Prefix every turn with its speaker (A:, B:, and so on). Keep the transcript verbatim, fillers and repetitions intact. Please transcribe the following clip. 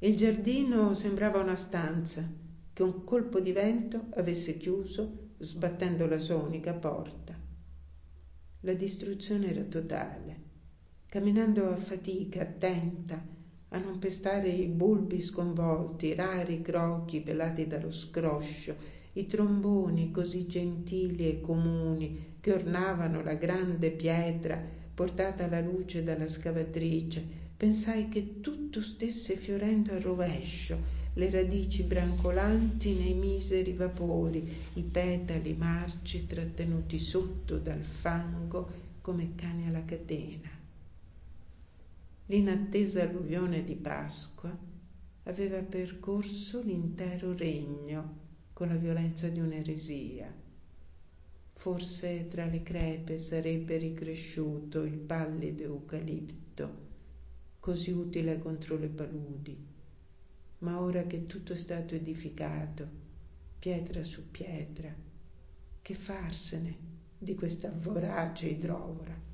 A: Il giardino sembrava una stanza che un colpo di vento avesse chiuso, sbattendo la sua unica porta. La distruzione era totale. Camminando a fatica, attenta a non pestare i bulbi sconvolti, i rari crocchi pelati dallo scroscio, i tromboni così gentili e comuni che ornavano la grande pietra portata alla luce dalla scavatrice, pensai che tutto stesse fiorendo a rovescio, le radici brancolanti nei miseri vapori, i petali marci trattenuti sotto dal fango come cani alla catena. L'inattesa alluvione di Pasqua aveva percorso l'intero regno con la violenza di un'eresia. Forse tra le crepe sarebbe ricresciuto il pallido eucalipto, così utile contro le paludi. Ma ora che tutto è stato edificato, pietra su pietra, che farsene di questa vorace idrovora?